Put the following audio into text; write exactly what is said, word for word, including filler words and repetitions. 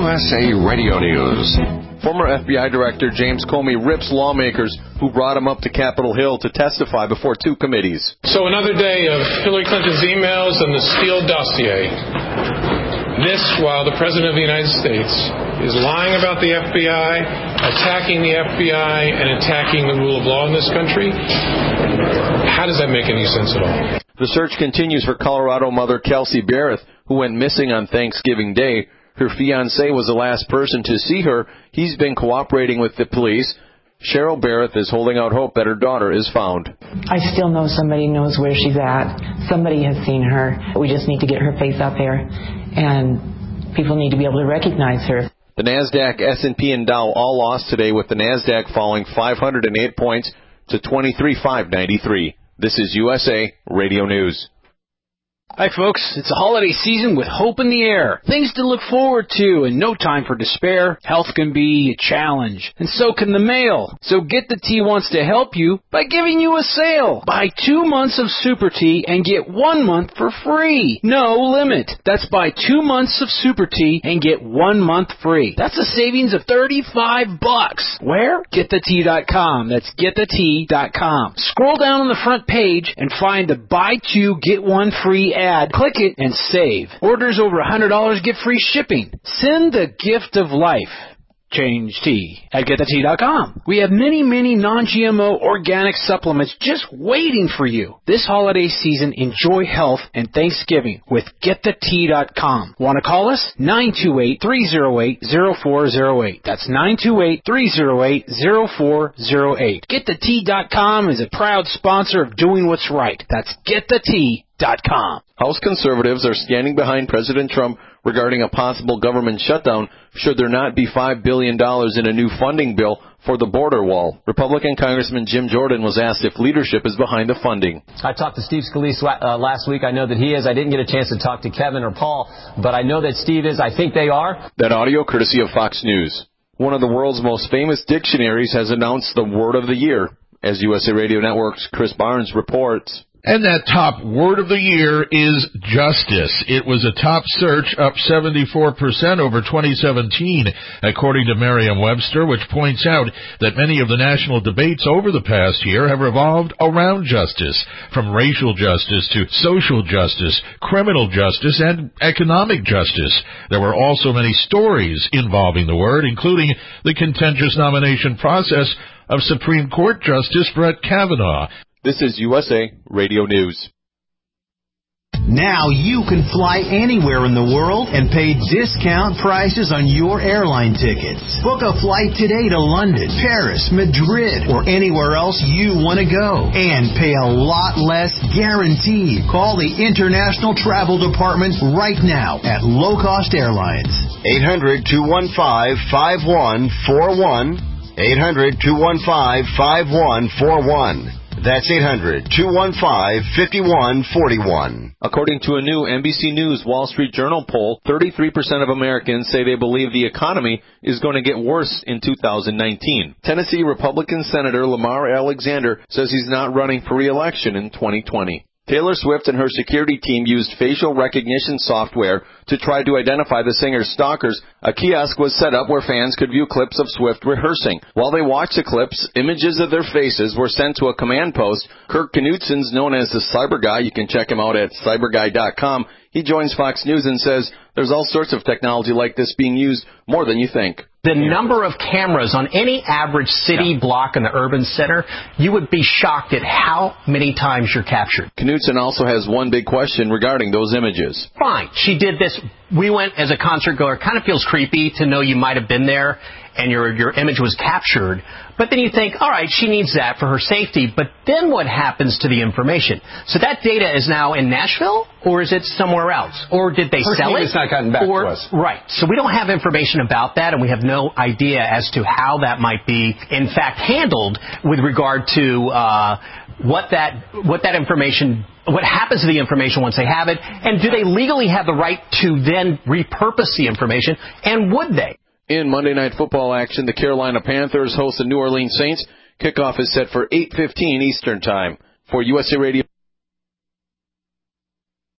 U S A Radio News. Former F B I Director James Comey rips lawmakers who brought him up to Capitol Hill to testify before two committees. So another day of Hillary Clinton's emails and the Steele dossier. This while the President of the United States is lying about the F B I, attacking the F B I, and attacking the rule of law in this country. How does that make any sense at all? The search continues for Colorado mother Kelsey Barrett, who went missing on Thanksgiving Day. Her fiancé was the last person to see her. He's been cooperating with the police. Cheryl Barrett is holding out hope that her daughter is found. I still know somebody knows where she's at. Somebody has seen her. We just need to get her face out there, and people need to be able to recognize her. The NASDAQ, S and P, and Dow all lost today, with the NASDAQ falling five hundred eight points to twenty-three thousand five hundred ninety-three. This is U S A Radio News. Hi, folks. It's a holiday season with hope in the air. Things to look forward to and no time for despair. Health can be a challenge, and so can the mail. So Get the Tea wants to help you by giving you a sale. Buy two months of Super Tea and get one month for free. No limit. That's buy two months of Super Tea and get one month free. That's a savings of thirty-five bucks. Where? get the tea dot com. That's get the tea dot com. Scroll down on the front page and find the buy two, get one free ad. Click it and save. Orders over one hundred dollars get free shipping. Send the gift of life. Change tea at get the tea dot com. We have many, many non-G M O organic supplements just waiting for you. This holiday season, enjoy health and Thanksgiving with get the tea dot com. Want to call us? nine two eight, three oh eight, oh four oh eight. That's nine two eight, three oh eight, oh four oh eight. get the tea dot com is a proud sponsor of doing what's right. That's get the tea dot com. House conservatives are standing behind President Trump regarding a possible government shutdown should there not be five billion dollars in a new funding bill for the border wall. Republican Congressman Jim Jordan was asked if leadership is behind the funding. I talked to Steve Scalise uh, last week. I know that he is. I didn't get a chance to talk to Kevin or Paul, but I know that Steve is. I think they are. That audio courtesy of Fox News. One of the world's most famous dictionaries has announced the word of the year. As U S A Radio Network's Chris Barnes reports. And that top word of the year is justice. It was a top search, up seventy-four percent over twenty seventeen, according to Merriam-Webster, which points out that many of the national debates over the past year have revolved around justice, from racial justice to social justice, criminal justice, and economic justice. There were also many stories involving the word, including the contentious nomination process of Supreme Court Justice Brett Kavanaugh. This is U S A Radio News. Now you can fly anywhere in the world and pay discount prices on your airline tickets. Book a flight today to London, Paris, Madrid, or anywhere else you want to go. And pay a lot less guaranteed. Call the International Travel Department right now at Low Cost Airlines. eight hundred, two one five, five one four one. eight hundred, two one five, five one four one. That's eight hundred, two one five, five one four one. According to a new N B C News Wall Street Journal poll, thirty-three percent of Americans say they believe the economy is going to get worse in two thousand nineteen. Tennessee Republican Senator Lamar Alexander says he's not running for re-election in twenty twenty. Taylor Swift and her security team used facial recognition software to try to identify the singer's stalkers. A kiosk was set up where fans could view clips of Swift rehearsing. While they watched the clips, images of their faces were sent to a command post. Kirk Knutson's known as the Cyber Guy. You can check him out at cyber guy dot com. He joins Fox News and says there's all sorts of technology like this being used more than you think. The number of cameras on any average city yeah. block in the urban center, you would be shocked at how many times you're captured. Knutson also has one big question regarding those images. Fine. She did this. We went as a concert goer. It kind of feels creepy to know you might have been there and your your image was captured. But then you think, all right, she needs that for her safety. But then what happens to the information? So that data is now in Nashville, or is it somewhere else? Or did they her sell it? It's not gotten back or, to us. Right. So we don't have information about that, and we have no idea as to how that might be, in fact, handled with regard to uh, what that what that information. What happens to the information once they have it, and do they legally have the right to then repurpose the information, and would they? In Monday Night Football action, the Carolina Panthers host the New Orleans Saints. Kickoff is set for eight fifteen Eastern Time. For U S A Radio